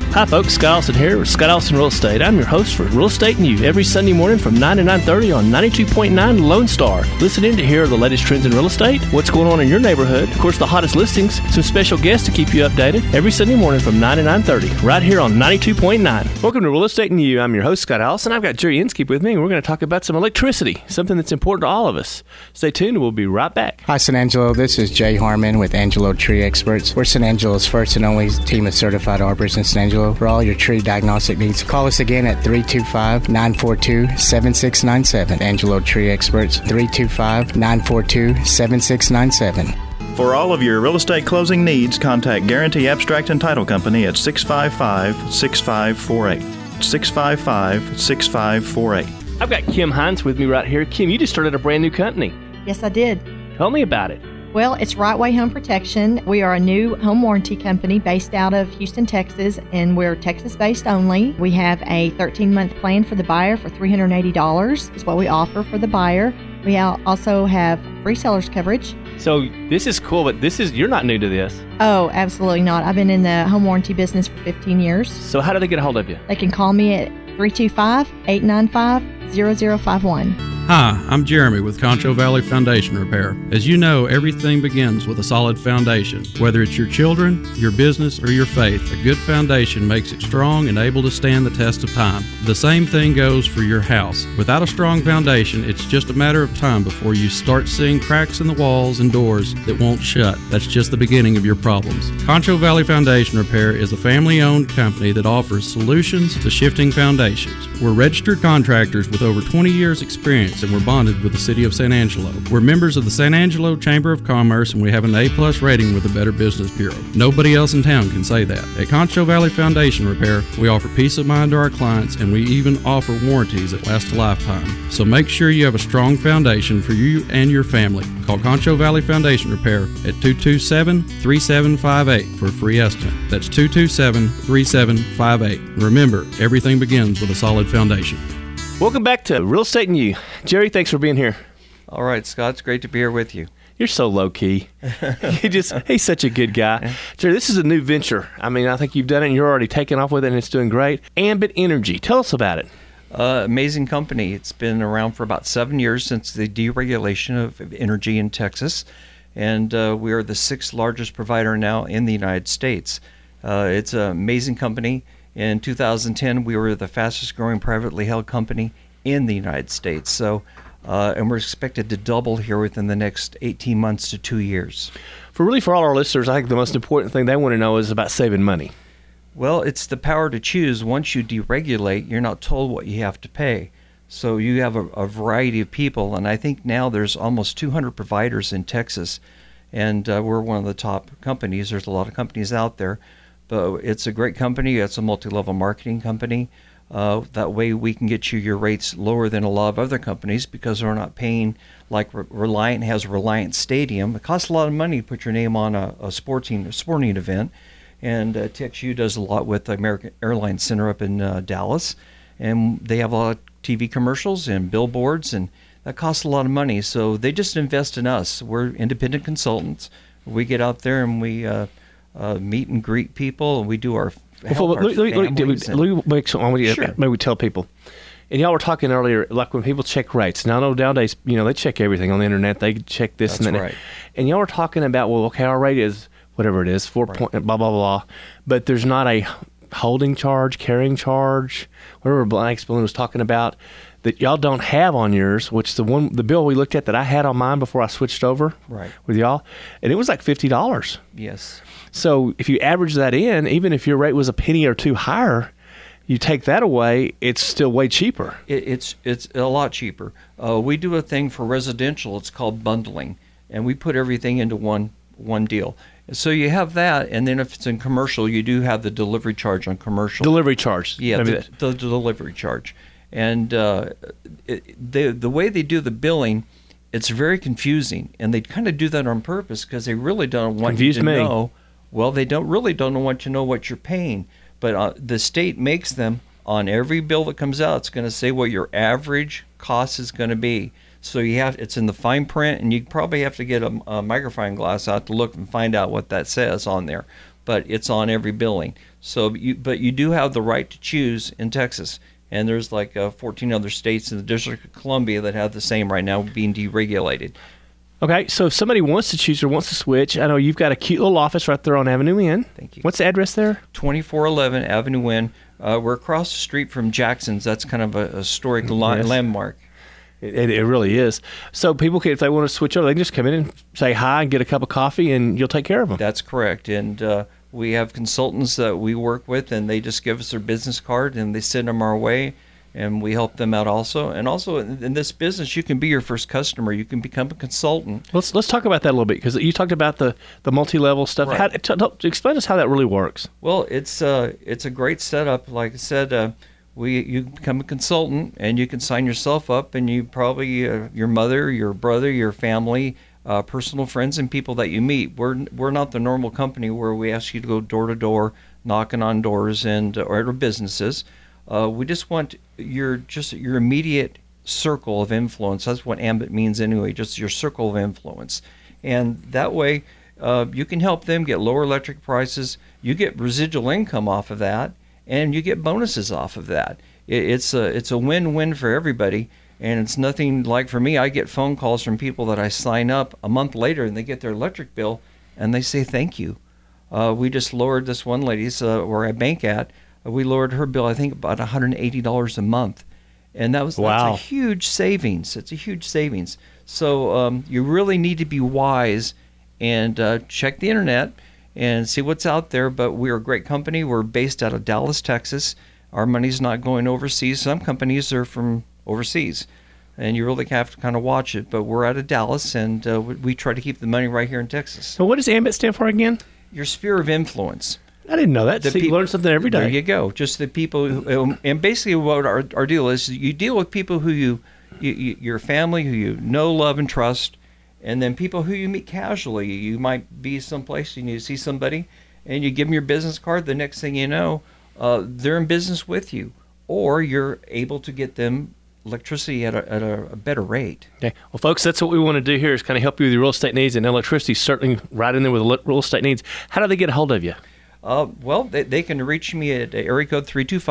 Hi folks, Scott Olson here with Scott Olson Real Estate. I'm your host for Real Estate and You every Sunday morning from 9 to 9:30 on 92.9 Lone Star. Listen in to hear the latest trends in real estate, what's going on in your neighborhood, of course the hottest listings, some special guests to keep you updated every Sunday morning from 9 to 9:30 right here on 92.9. Welcome to Real Estate and You. I'm your host Scott Olson. I've got Jerry Inskeep with me and we're going to talk about some electricity, something that's important to all of us. Stay tuned and we'll be right back. Hi San Angelo, this is Jay Harmon with Angelo Tree Experts. We're San Angelo's first and only team of certified arborists in San Angelo for all your tree diagnostic needs. Call us again at 325-942-7697. Angelo Tree Experts, 325-942-7697. For all of your real estate closing needs, contact Guarantee Abstract and Title Company at 655-6548. 655-6548. I've got Kim Hines with me right here. Kim, you just started a brand new company. Yes, I did. Tell me about it. Well, it's Right Way Home Protection. We are a new home warranty company based out of Houston, Texas, and we're Texas-based only. We have a 13-month plan for the buyer for $380 is what we offer for the buyer. We also have free seller's coverage. So this is cool, but you're not new to this. Oh, absolutely not. I've been in the home warranty business for 15 years. So how do they get a hold of you? They can call me at 325-895-0051. Hi, I'm Jeremy with Concho Valley Foundation Repair. As you know, everything begins with a solid foundation. Whether it's your children, your business, or your faith, a good foundation makes it strong and able to stand the test of time. The same thing goes for your house. Without a strong foundation, it's just a matter of time before you start seeing cracks in the walls and doors that won't shut. That's just the beginning of your problems. Concho Valley Foundation Repair is a family-owned company that offers solutions to shifting foundations. We're registered contractors with over 20 years' experience, and we're bonded with the City of San Angelo. We're members of the San Angelo Chamber of Commerce, and we have an A+ rating with the Better Business Bureau. Nobody else in town can say that. At Concho Valley Foundation Repair, we offer peace of mind to our clients, and we even offer warranties that last a lifetime. So make sure you have a strong foundation for you and your family. Call Concho Valley Foundation Repair at 227-3758 for a free estimate. That's 227-3758. Remember, everything begins with a solid foundation. Welcome back to Real Estate and You. Jerry, thanks for being here. All right, Scott, it's great to be here with you. You're so low-key. He's such a good guy. Jerry, this is a new venture. I mean, I think you've done it and you're already taking off with it and it's doing great. Ambit Energy. Tell us about it. Amazing company. It's been around for about 7 years since the deregulation of energy in Texas. And we are the 6th largest provider now in the United States. It's an amazing company. In 2010, we were the fastest growing privately held company in the United States. So, and we're expected to double here within the next 18 months to 2 years. For all our listeners, I think the most important thing they want to know is about saving money. Well, it's the power to choose. Once you deregulate, you're not told what you have to pay. So you have a variety of people, and I think now there's almost 200 providers in Texas, and we're one of the top companies. There's a lot of companies out there. But it's a great company. It's a multi-level marketing company. That way we can get you your rates lower than a lot of other companies because we're not paying like Reliant has Reliant Stadium. It costs a lot of money to put your name on a sporting event. And TXU does a lot with the American Airlines Center up in Dallas. And they have a lot of TV commercials and billboards, and that costs a lot of money. So they just invest in us. We're independent consultants. We get out there and we meet and greet people, and we do our maybe we tell people. And y'all were talking earlier, like when people check rates. Now I know nowadays, they check everything on the internet. They check this and that. Right. And y'all were talking about, well, okay, our rate is whatever it is, 4 point, blah, blah, blah. But there's not a holding charge, carrying charge, whatever Black Spoon was talking about, that y'all don't have on yours, which the bill we looked at that I had on mine before I switched over with y'all, and it was like $50. Yes. So if you average that in, even if your rate was a penny or two higher, you take that away, it's still way cheaper. It's a lot cheaper. We do a thing for residential. It's called bundling, and we put everything into one deal. So you have that, and then if it's in commercial, you do have the delivery charge on commercial. Delivery charge. Yeah, the delivery charge. And the way they do the billing, it's very confusing, and they kind of do that on purpose because they really don't want you to know. Well, they don't want to know what you're paying, but the state makes them on every bill that comes out. It's going to say what your average cost is going to be. So it's in the fine print, and you probably have to get a magnifying glass out to look and find out what that says on there. but it's on every billing. But you do have the right to choose in Texas. And there's like 14 other states in the District of Columbia that have the same right now being deregulated. Okay, so if somebody wants to choose or wants to switch, I know you've got a cute little office right there on Avenue N. Thank you. What's the address there? 2411 Avenue N. We're across the street from Jackson's. That's kind of a historic landmark. It really is. So people can, if they want to switch over, they can just come in and say hi and get a cup of coffee, and you'll take care of them. That's correct. And we have consultants that we work with, and they just give us their business card, and they send them our way, and we help them out also. And also in this business, you can be your first customer. You can become a consultant. Let's talk about that a little bit, because you talked about the multi-level stuff. Right. Explain to us how that really works. Well, it's a great setup. Like I said, you become a consultant, and you can sign yourself up, and you probably your mother, your brother, your family, personal friends, and people that you meet. We're not the normal company where we ask you to go door to door, knocking on doors or businesses. We just want your immediate circle of influence. That's what Ambit means anyway, just your circle of influence. And that way you can help them get lower electric prices. You get residual income off of that, and you get bonuses off of that. It's a win-win for everybody. And it's nothing like, for me, I get phone calls from people that I sign up a month later, and they get their electric bill, and they say thank you. We just lowered this one lady's, where I bank at, we lowered her bill, I think, about $180 a month. And that's a huge savings. It's a huge savings. So you really need to be wise and check the internet and see what's out there. But we're a great company. We're based out of Dallas, Texas. Our money's not going overseas. Some companies are from overseas, and you really have to kind of watch it. But we're out of Dallas, and we try to keep the money right here in Texas. So what does Ambit stand for again? Your sphere of influence. I didn't know that. You learn something every day. There you go. Just the people who, and basically what our deal is, you deal with people who your family, who you know, love, and trust, and then people who you meet casually. You might be someplace and you see somebody, and you give them your business card. The next thing you know, they're in business with you, or you're able to get them electricity at a better rate. Okay. Well, folks, that's what we want to do here, is kind of help you with your real estate needs, and electricity certainly right in there with real estate needs. How do they get a hold of you? Well, they can reach me at area code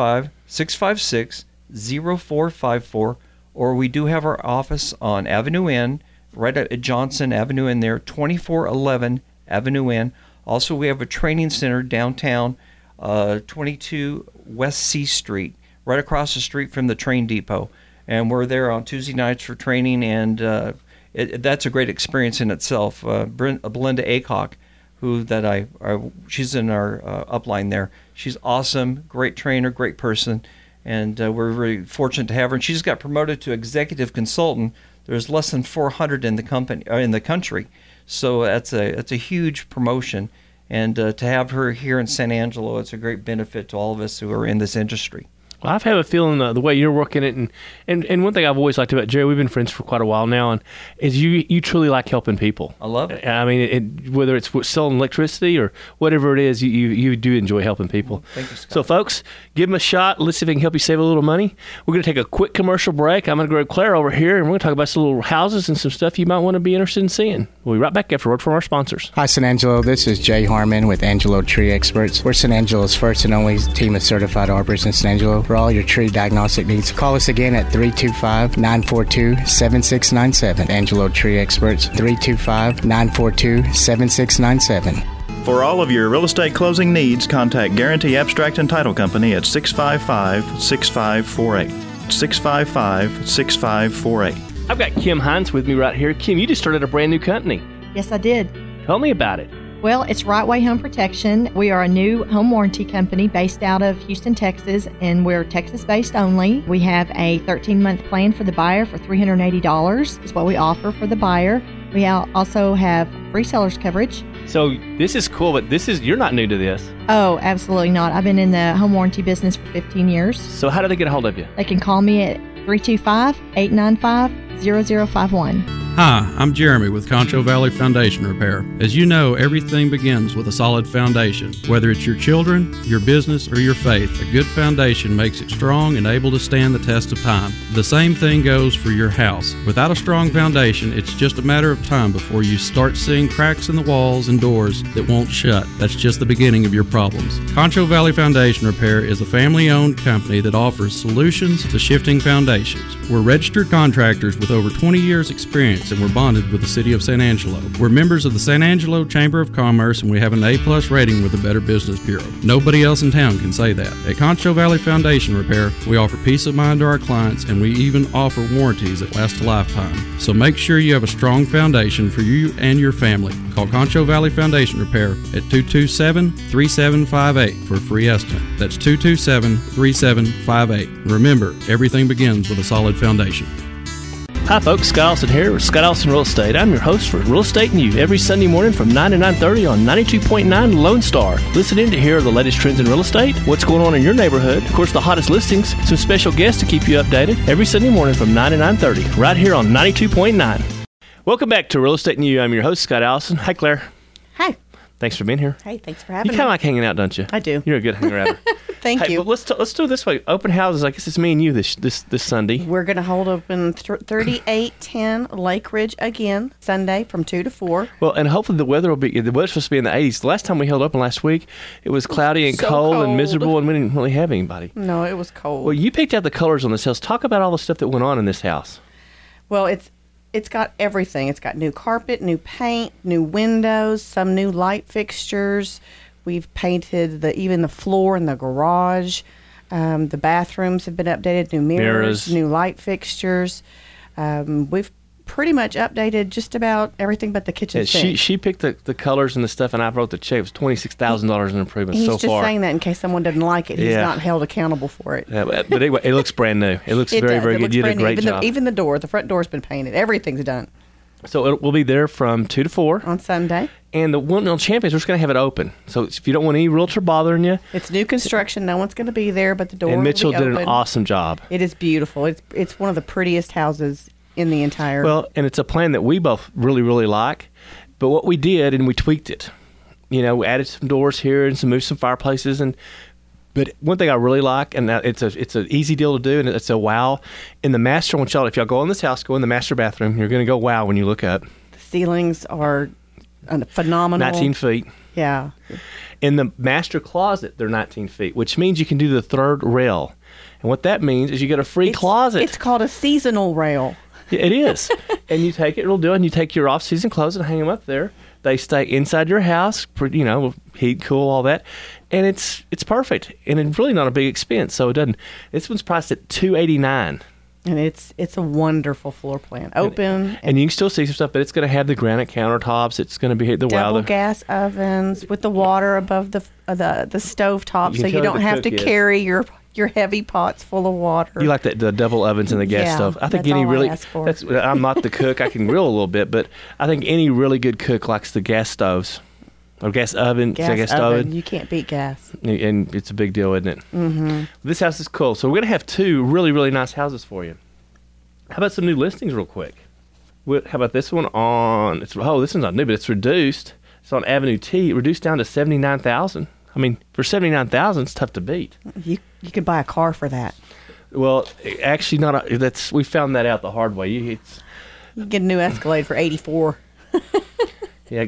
325-656-0454, or we do have our office on Avenue N, right at Johnson Avenue N there, 2411 Avenue N. Also, we have a training center downtown, 22 West C Street, right across the street from the train depot. And we're there on Tuesday nights for training, and that's a great experience in itself. Belinda Acock, she's in our upline there. She's awesome, great trainer, great person, and we're very fortunate to have her. And she just got promoted to executive consultant. There's less than 400 in the country, so that's a huge promotion. And to have her here in San Angelo, it's a great benefit to all of us who are in this industry. Well, I've had a feeling the way you're working it, and one thing I've always liked about Jerry, we've been friends for quite a while now, and is you truly like helping people. I love it. I mean, whether it's selling electricity or whatever it is, you do enjoy helping people. Thank you, Scott. So, folks, give them a shot. Let's see if we can help you save a little money. We're going to take a quick commercial break. I'm going to grab Claire over here, and we're going to talk about some little houses and some stuff you might want to be interested in seeing. We'll be right back after a word from our sponsors. Hi, San Angelo. This is Jay Harmon with Angelo Tree Experts. We're San Angelo's first and only team of certified arborists in San Angelo for all your tree diagnostic needs. Call us again at 325-942-7697. Angelo Tree Experts, 325-942-7697. For all of your real estate closing needs, contact Guarantee Abstract and Title Company at 655-6548. 655-6548. I've got Kim Hines with me right here. Kim, you just started a brand new company. Yes, I did. Tell me about it. Well, it's Right Way Home Protection. We are a new home warranty company based out of Houston, Texas, and we're Texas-based only. We have a 13-month plan for the buyer for $380 is what we offer for the buyer. We also have resellers coverage. So this is cool, but you're not new to this. Oh, absolutely not. I've been in the home warranty business for 15 years. So how do they get a hold of you? They can call me at 325-895 888-578-0051. Hi, I'm Jeremy with Concho Valley Foundation Repair. As you know, everything begins with a solid foundation. Whether it's your children, your business, or your faith, a good foundation makes it strong and able to stand the test of time. The same thing goes for your house. Without a strong foundation, it's just a matter of time before you start seeing cracks in the walls and doors that won't shut. That's just the beginning of your problems. Concho Valley Foundation Repair is a family-owned company that offers solutions to shifting foundations. We're registered contractors with over 20 years' experience, and we're bonded with the City of San Angelo. We're members of the San Angelo Chamber of Commerce, and we have an A+ rating with the Better Business Bureau. Nobody else in town can say that. At Concho Valley Foundation Repair, we offer peace of mind to our clients, and we even offer warranties that last a lifetime. So make sure you have a strong foundation for you and your family. Call Concho Valley Foundation Repair at 227-3758 for a free estimate. That's 227-3758. Remember, everything begins with a solid foundation. Hi folks, Scott Allison here with Scott Allison Real Estate. I'm your host for Real Estate and You every Sunday morning from 9 to 9:30 on 92.9 Lone Star. Listen in to hear the latest trends in real estate, what's going on in your neighborhood, of course the hottest listings, some special guests to keep you updated every Sunday morning from 9 to 9:30 right here on 92.9. Welcome back to Real Estate and You. I'm your host, Scott Allison. Hi Claire. Hi. Thanks for being here. Hey, thanks for having me. You kind of like hanging out, don't you? I do. You're a good hanger-outer. Thank you. But let's do it this way. Open houses. I guess it's me and you this Sunday. We're going to hold open 3810 Lake Ridge again Sunday from 2 to 4. Well, and hopefully the weather's supposed to be in the 80s. The last time we held open last week, it was cloudy and cold and miserable, and we didn't really have anybody. No, it was cold. Well, you picked out the colors on this house. Talk about all the stuff that went on in this house. Well, it's got everything. It's got new carpet, new paint, new windows, some new light fixtures. We've painted even the floor in the garage. The bathrooms have been updated, new mirrors. New light fixtures. We've pretty much updated just about everything but the kitchen sink. She picked the colors and the stuff, and I wrote the check. It was $26,000 in improvements so far. He's just saying that in case someone doesn't like it. He's not held accountable for it. Yeah, but anyway, it looks brand new. It looks very good. You did a great job. Even the door, the front door's been painted. Everything's done. So we'll be there from 2 to 4. On Sunday. And the one on Champions, we're just going to have it open. So if you don't want any realtor bothering you. It's new construction. No one's going to be there, but the door will be open. And Mitchell did an awesome job. It is beautiful. It's one of the prettiest houses in the entire. Well, and it's a plan that we both really, really like. But what we did, and we tweaked it. We added some doors here and moved some fireplaces. But one thing I really like, and it's an easy deal to do, and it's a wow. In the master, if y'all go in this house, go in the master bathroom, you're going to go wow when you look up. The ceilings are phenomenal. 19 feet. Yeah. In the master closet, they're 19 feet, which means you can do the third rail. And what that means is you get a free closet. It's called a seasonal rail. Yeah, it is. And you take it, it'll do it, and you take your off-season clothes and hang them up there. They stay inside your house, heat, cool, all that. And it's perfect. And it's really not a big expense, so it doesn't. This one's priced at $289. And it's a wonderful floor plan. Open. And you can still see some stuff, but it's going to have the granite countertops. It's going to be the double gas ovens with the water above the stove top, so you don't have to carry your heavy pots full of water. You like the double ovens and the gas stove. I think I'm not the cook. I can grill a little bit, but I think any really good cook likes the gas stoves. Or gas oven. Gas oven. You can't beat gas. And it's a big deal, isn't it? Mm-hmm. This house is cool. So we're going to have 2 really, really nice houses for you. How about some new listings real quick? How about this one this one's not new, but it's reduced. It's on Avenue T, reduced down to $79,000. I mean, for $79,000, it's tough to beat. You could buy a car for that. Well, actually, we found that out the hard way. You get a new Escalade for $84,000. Yeah,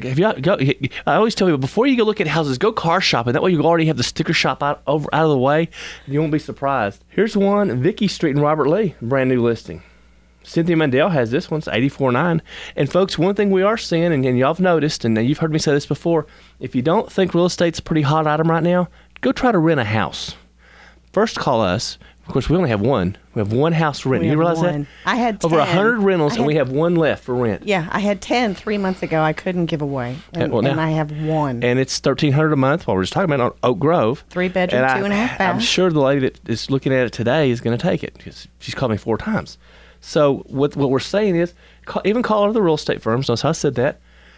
I always tell people, before you go look at houses, go car shopping. That way you already have the sticker shop out of the way, and you won't be surprised. Here's one, Vicky Street in Robert Lee, brand new listing. Cynthia Mandel has this one. It's $84,900. And folks, one thing we are seeing, and y'all have noticed, and you've heard me say this before, if you don't think real estate's a pretty hot item right now, go try to rent a house. First call us. Of course, we only have one. We have one house to rent. You realize that? I had 10. Over 100 rentals, and we have one left for rent. Yeah, I had 10 3 months ago. I couldn't give away, and I have one. And it's $1,300 a month. While we're just talking about on Oak Grove, 3-bedroom, 2.5 bath. I'm sure the lady that is looking at it today is going to take it because she's called me 4 times. So what we're saying is, even call other real estate firms. Notice I said that,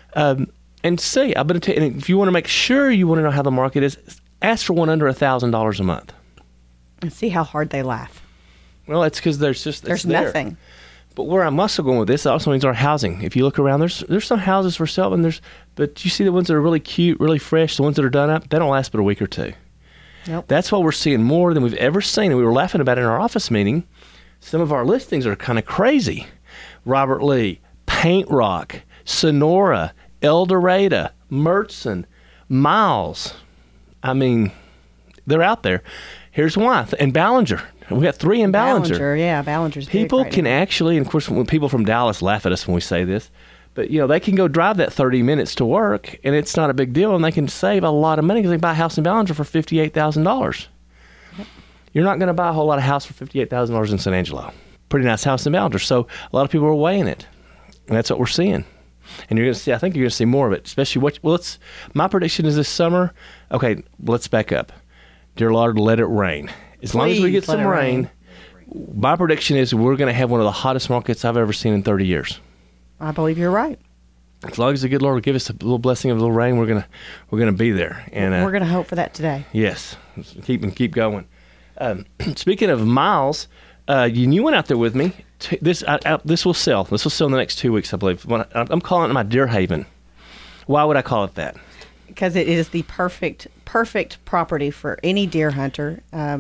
and see. I'm going to tell you. And if you want to make sure you want to know how the market is, ask for one under $1,000 a month. And see how hard they laugh. Well, it's because there's nothing. But where I'm also going with this also means our housing. If you look around, there's some houses for sale, but you see the ones that are really cute, really fresh, the ones that are done up, they don't last but a week or two. Nope. That's why we're seeing more than we've ever seen. And we were laughing about it in our office meeting. Some of our listings are kind of crazy. Robert Lee, Paint Rock, Sonora, El Dorado, Murchison, Miles. I mean, they're out there. Here's why. And Ballinger. We got 3 in Ballinger. Yeah, Ballinger's people big right can now. actually, and of course, when people from Dallas laugh at us when we say this, but they can go drive that 30 minutes to work, and it's not a big deal, and they can save a lot of money because they can buy a house in Ballinger for $58,000. Yep. You're not going to buy a whole lot of house for $58,000 in San Angelo. Pretty nice house in Ballinger. So a lot of people are weighing it, and that's what we're seeing. And you're going to see, I think you're going to see more of it, especially my prediction is this summer. Okay, let's back up. Dear Lord, let it rain. As long as we get some rain, my prediction is we're going to have one of the hottest markets I've ever seen in 30 years. I believe you're right. As long as the good Lord will give us a little blessing of a little rain, we're gonna be there. And we're going to hope for that today. Yes, keep going. Speaking of Miles, you went out there with me. This will sell. This will sell in the next 2 weeks, I believe. I'm calling it my Deer Haven. Why would I call it that? Because it is the perfect property for any deer hunter.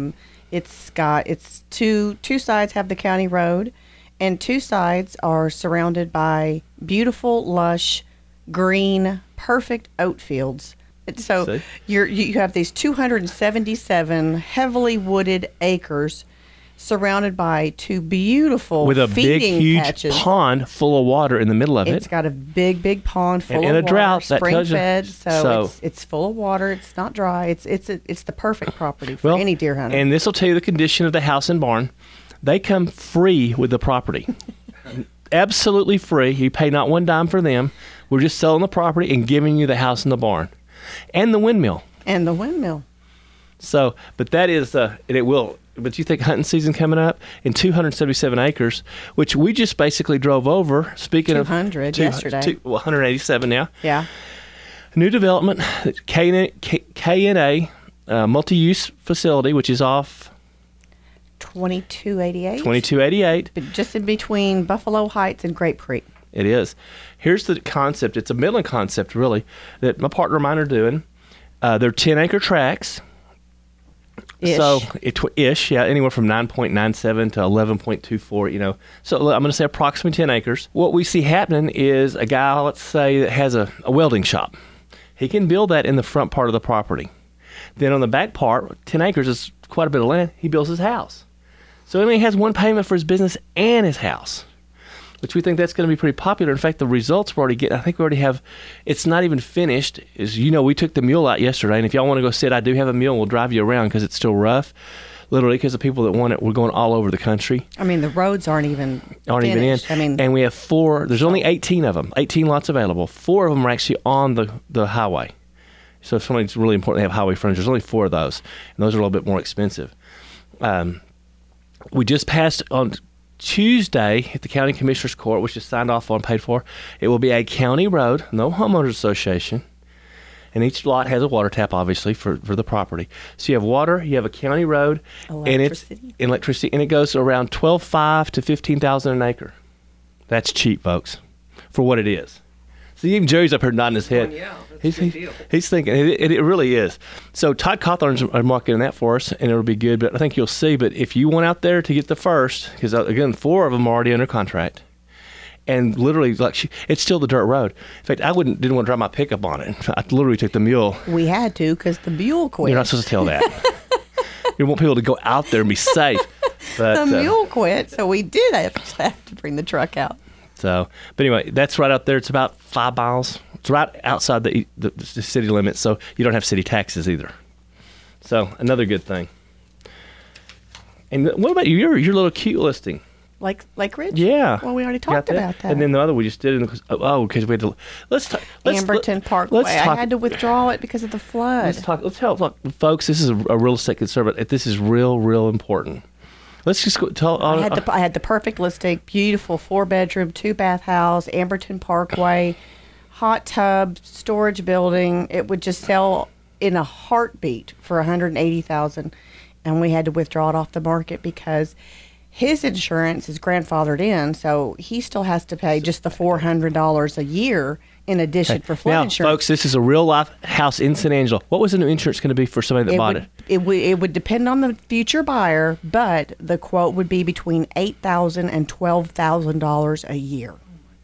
It's two sides have the county road, and 2 sides are surrounded by beautiful, lush, green, perfect oat fields. So you have these 277 heavily wooded acres surrounded by 2 beautiful with a feeding big, huge patches. Pond full of water in the middle of it. It's got a big pond full of water. In a drought, that spring tells you. fed, so it's full of water. It's not dry. It's the perfect property for any deer hunter. And this will tell you the condition of the house and barn. They come free with the property. Absolutely free. You pay not one dime for them. We're just selling the property and giving you the house and the barn. And the windmill. So, but that is, it will. But you think hunting season coming up in 277 acres, which we just basically drove over. Speaking 200 of yesterday. 187 now. Yeah. New development, KNA multi-use facility, which is off 2288. 2288. Just in between Buffalo Heights and Grape Creek. It is. Here's the concept. It's a Midland concept, really, that my partner and mine are doing. They're 10-acre tracts. Ish. So, anywhere from 9.97 to 11.24, So I'm going to say approximately 10 acres. What we see happening is a guy, let's say, that has a welding shop. He can build that in the front part of the property. Then on the back part, 10 acres is quite a bit of land, he builds his house. So he only has one payment for his business and his house, which we think that's going to be pretty popular. In fact, the results we're already getting, I think we already have, it's not even finished. We took the mule out yesterday, and if y'all want to go sit, I do have a mule, and we'll drive you around because it's still rough. Literally, because the people that want it, we're going all over the country. I mean, the roads aren't even in. And we have 4, there's only 18 of them, 18 lots available. 4 of them are actually on the highway. So if something's really important, they have highway frontage. There's only 4 of those, and those are a little bit more expensive. We just passed on Tuesday at the County Commissioner's Court, which is signed off on, paid for. It will be a county road, no homeowners association, and each lot has a water tap, obviously, for the property. So you have water, you have a county road, and it's electricity, and it goes around $12,500 to $15,000 an acre. That's cheap, folks, for what it is. See, even Jerry's up here nodding his head. Yeah, that's a good deal. He's thinking, it really is. So Todd Cawthorn's marketing that for us, and it'll be good, but I think you'll see. But if you went out there to get the first, because again, 4 of them are already under contract, and literally, it's still the dirt road. In fact, I didn't want to drive my pickup on it. I literally took the mule. We had to, because the mule quit. You're not supposed to tell that. You want people to go out there and be safe. But, the mule quit, so we did have to bring the truck out. So, but anyway, that's right out there. It's about 5 miles. It's right outside the city limits, so you don't have city taxes either. So, another good thing. And what about your little cute listing? Lake Ridge? Yeah. Well, we already talked about that. And then the other we just did, because we had to. Amberton Parkway. I had to withdraw it because of the flood. Let's help, folks. This is a real estate conservative. This is real important. Let's just go tell. I had the perfect listing. Beautiful 4-bedroom, 2-bath house, Amberton Parkway, hot tub, storage building. It would just sell in a heartbeat for $180,000, and we had to withdraw it off the market because his insurance is grandfathered in, so he still has to pay just the $400 a year in addition for flood now, insurance. Folks, this is a real life house in San Angelo. What was the new insurance going to be for somebody that bought it? It would depend on the future buyer, but the quote would be between $8,000 and $12,000 a year.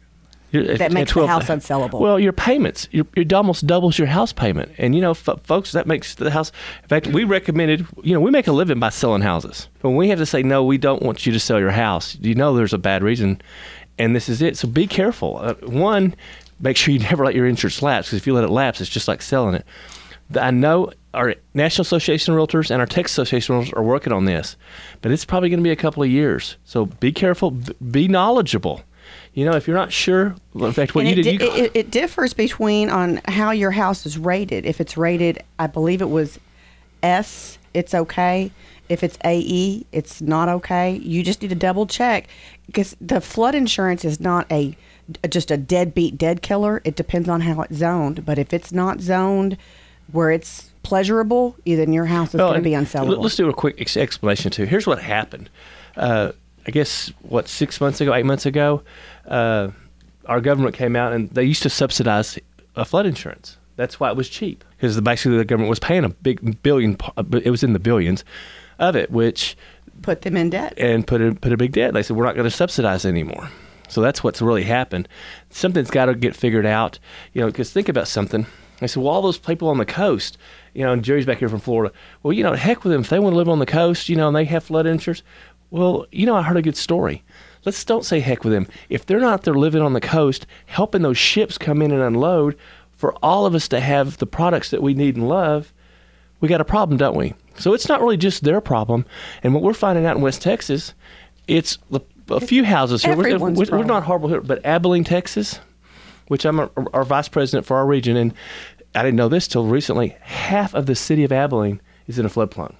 That makes the house unsellable. Well, your payments, it almost doubles your house payment. And, folks, that makes the house. In fact, we recommended, we make a living by selling houses. But when we have to say, no, we don't want you to sell your house, there's a bad reason. And this is it. So be careful. One, make sure you never let your insurance lapse, because if you let it lapse, it's just like selling it. I know our National Association of Realtors and our Texas Association of Realtors are working on this, but it's probably going to be a couple of years. So be careful, be knowledgeable. If you're not sure, in fact, what it differs between on how your house is rated. If it's rated, I believe it was S, it's okay. If it's AE, it's not okay. You just need to double check, because the flood insurance is not just a deadbeat dead killer. It depends on how it's zoned. But if it's not zoned where it's pleasurable, then your house is going to be unsellable. Let's do a quick explanation too. Here's what happened. I guess, 8 months ago, our government came out and they used to subsidize flood insurance. That's why it was cheap, because basically the government was paying a big billion, it was in the billions of it, which put them in debt. And put a big debt. They said, we're not going to subsidize anymore. So that's what's really happened. Something's got to get figured out, because think about something. They said, well, all those people on the coast, and Jerry's back here from Florida. Well, heck with them. If they want to live on the coast, and they have flood insurance. Well, I heard a good story. Let's don't say heck with them. If they're not there living on the coast, helping those ships come in and unload, for all of us to have the products that we need and love, we got a problem, don't we? So it's not really just their problem. And what we're finding out in West Texas, it's a few houses here. We're not horrible here, but Abilene, Texas, which I'm our vice president for our region, and I didn't know this till recently, half of the city of Abilene is in a floodplain.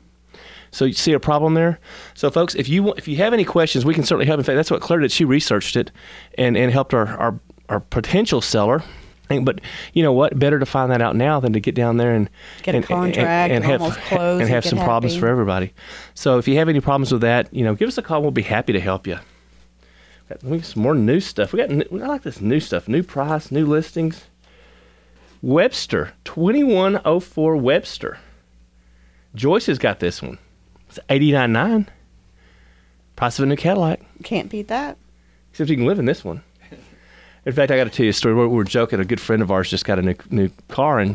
So you see a problem there? So folks, if you have any questions, we can certainly help. In fact, that's what Claire did. She researched it and helped our potential seller. But you know what? Better to find that out now than to get down there and get a contract and almost close and have some problems for everybody. So if you have any problems with that, give us a call. We'll be happy to help you. We got some more new stuff. I like this new stuff. New price, new listings. Webster, 2104 Webster. Joyce has got this one. It's $89,900. Price of a new Cadillac. Can't beat that. Except you can live in this one. In fact, I got to tell you a story. We were joking. A good friend of ours just got a new car, and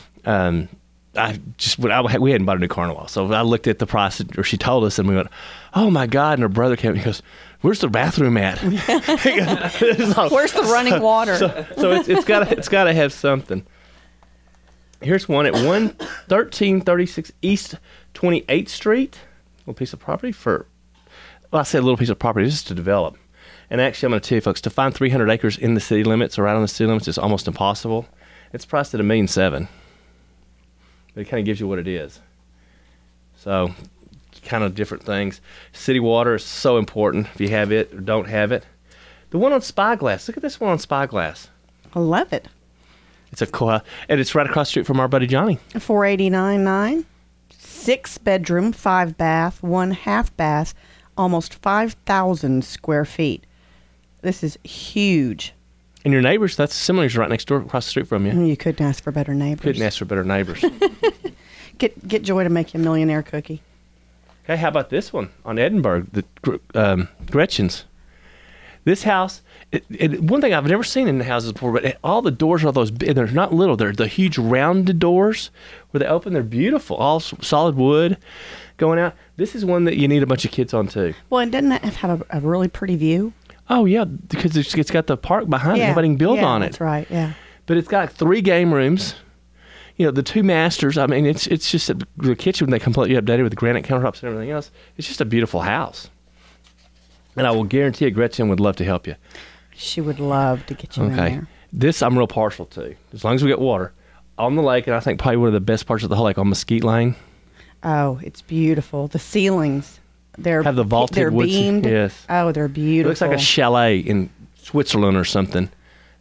we hadn't bought a new car in a while. So I looked at the price, or she told us, and we went, "Oh my God!" And her brother came and he goes, "Where's the bathroom at?" Where's the running water? So it's got to have something. Here's one at 1336 East 28th Street. A little piece of property I say a little piece of property just to develop. And actually, I'm going to tell you, folks, to find 300 acres in the city limits or right on the city limits is almost impossible. It's priced at $1.7 million. But it kind of gives you what it is. So, kind of different things. City water is so important if you have it or don't have it. The one on Spyglass. Look at this one on Spyglass. I love it. It's and it's right across the street from our buddy Johnny. $489,900, 6-bedroom, 5-bath, 1.5 bath, almost 5,000 square feet. This is huge. And your neighbors, that's similar, right next door, across the street from you. You couldn't ask for better neighbors. Couldn't ask for better neighbors. Get Joy to make you a millionaire cookie. Okay, how about this one on Edinburgh, the Gretchen's? This house, one thing I've never seen in the houses before, but all the doors are those big, they're not little, they're the huge rounded doors where they open, they're beautiful, all solid wood going out. This is one that you need a bunch of kids on too. Well, and doesn't that have a really pretty view? Oh, yeah, because it's got the park behind it, nobody can build on it. That's right, yeah. But it's got 3 game rooms. The 2 masters, I mean, it's just the kitchen, they completely updated with the granite countertops and everything else. It's just a beautiful house. And I will guarantee you Gretchen would love to help you. She would love to get you in there. This I'm real partial to, as long as we get water. On the lake, and I think probably one of the best parts of the whole lake on Mesquite Lane. Oh, it's beautiful. The ceilings, have the vaulted they're woods. beamed. Yes. Oh, they're beautiful. It looks like a chalet in Switzerland or something.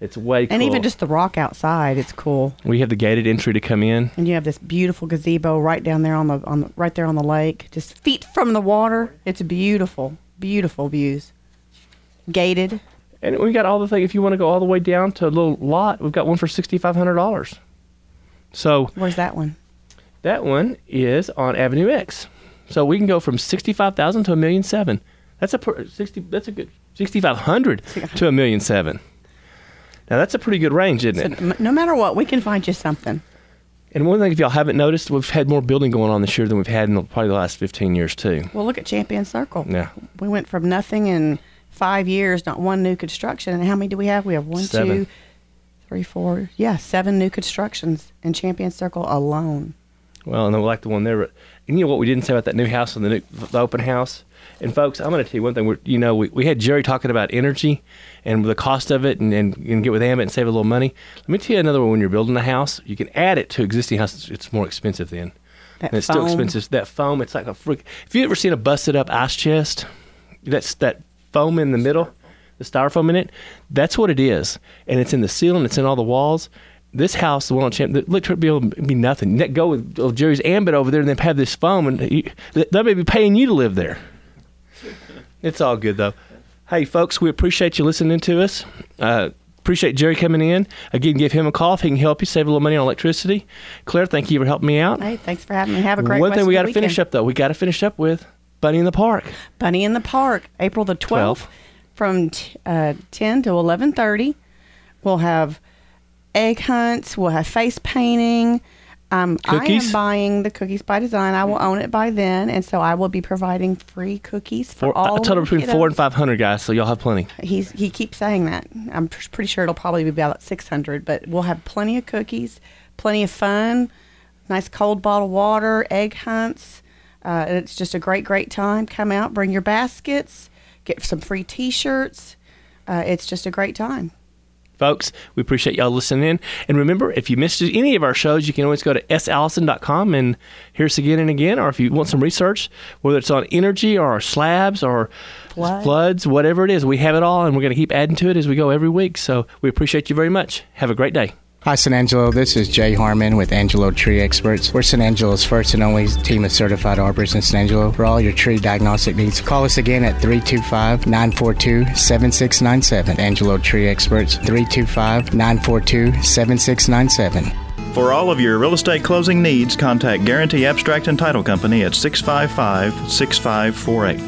It's way cool. And even just the rock outside, it's cool. We have the gated entry to come in. And you have this beautiful gazebo right down there right there on the lake, just feet from the water. It's beautiful, beautiful views. Gated. And we got all the things. If you want to go all the way down to a little lot, we've got one for $6,500. So where's that one? That one is on Avenue X. So we can go from $65,000 to $1,700,000. That's a good $6,500 to $1,700,000. Now that's a pretty good range, isn't it? No matter what, we can find you something. And one thing, if y'all haven't noticed, we've had more building going on this year than we've had in probably the last 15 years too. Well, look at Champion Circle. Yeah, we went from nothing in 5 years, not one new construction. And how many do we have? We have 1, 2, 3, 4. Yeah, 7 new constructions in Champion Circle alone. Well, and I like the one there. And you know what we didn't say about that new house and the open house? And folks, I'm going to tell you one thing. We had Jerry talking about energy and the cost of it and get with Ambit and save a little money. Let me tell you another one. When you're building a house, you can add it to existing house. It's more expensive then. And it's still expensive. That foam, it's like a freak. If you ever seen a busted up ice chest, that's that foam in the middle, the styrofoam in it, that's what it is. And it's in the ceiling, it's in all the walls. This house, the one on Champ, the electric bill would be nothing. Go with Jerry's Ambit over there and then have this foam, and they may be paying you to live there. It's all good, though. Hey, folks, we appreciate you listening to us. Appreciate Jerry coming in. Again, give him a call if he can help you save a little money on electricity. Claire, thank you for helping me out. Hey, thanks for having me. Have a great One thing we got to weekend. finish up, though. We got to finish up with Bunny in the Park. Bunny in the Park, April the 12th. From 10 to 11:30. We'll have egg hunts. We'll have face painting. Cookies? I am buying the Cookies by Design. I will own it by then, and so I will be providing free cookies for all. I told him between kiddos. 400 and 500 guys, so y'all have plenty. He keeps saying that. I'm pretty sure it'll probably be about 600, but we'll have plenty of cookies, plenty of fun, nice cold bottled water, egg hunts. It's just a great time. Come out, bring your baskets, get some free T-shirts. It's just a great time. Folks, we appreciate y'all listening in. And remember, if you missed any of our shows, you can always go to sallison.com and hear us again and again. Or if you want some research, whether it's on energy or slabs or floods, whatever it is, we have it all, and we're going to keep adding to it as we go every week. So we appreciate you very much. Have a great day. Hi, San Angelo. This is Jay Harmon with Angelo Tree Experts. We're San Angelo's first and only team of certified arborists in San Angelo. For all your tree diagnostic needs, call us again at 325-942-7697. Angelo Tree Experts, 325-942-7697. For all of your real estate closing needs, contact Guarantee Abstract and Title Company at 655-6548.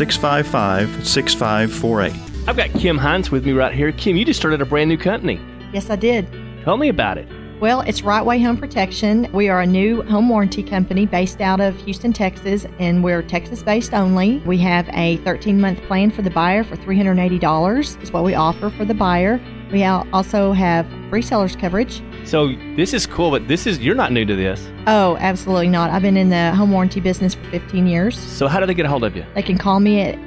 655-6548. I've got Kim Hines with me right here. Kim, you just started a brand new company. Yes, I did. Tell me about it. Well, it's Right Way Home Protection. We are a new home warranty company based out of Houston, Texas, and we're Texas-based only. We have a 13-month plan for the buyer for $380 is what we offer for the buyer. We also have resellers coverage. So this is cool, but you're not new to this. Oh, absolutely not. I've been in the home warranty business for 15 years. So how do they get a hold of you? They can call me at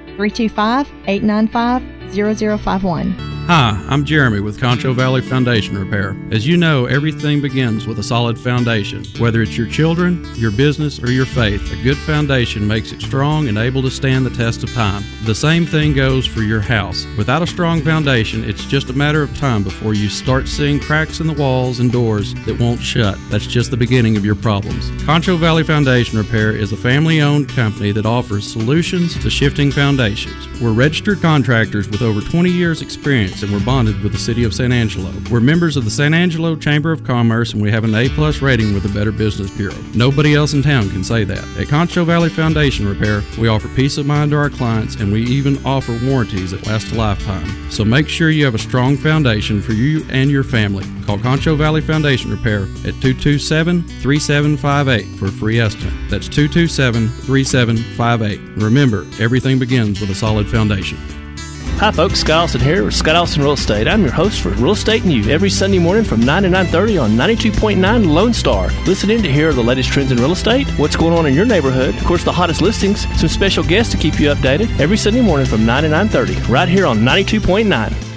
325-895-0051. Hi, I'm Jeremy with Concho Valley Foundation Repair. As you know, everything begins with a solid foundation. Whether it's your children, your business, or your faith, a good foundation makes it strong and able to stand the test of time. The same thing goes for your house. Without a strong foundation, it's just a matter of time before you start seeing cracks in the walls and doors that won't shut. That's just the beginning of your problems. Concho Valley Foundation Repair is a family-owned company that offers solutions to shifting foundations. We're registered contractors with over 20 years' experience, and we're bonded with the City of San Angelo. We're members of the San Angelo Chamber of Commerce, and we have an A+ rating with the Better Business Bureau. Nobody else in town can say that. At Concho Valley Foundation Repair, we offer peace of mind to our clients, and we even offer warranties that last a lifetime. So make sure you have a strong foundation for you and your family. Call Concho Valley Foundation Repair at 227-3758 for a free estimate. That's 227-3758. Remember, everything begins with a solid foundation. Hi folks, Scott Allison here with Scott Allison Real Estate. I'm your host for Real Estate News every Sunday morning from 9 to 9:30 on 92.9 Lone Star. Listen in to hear the latest trends in real estate, what's going on in your neighborhood, of course the hottest listings, some special guests to keep you updated every Sunday morning from 9 to 9:30 right here on 92.9.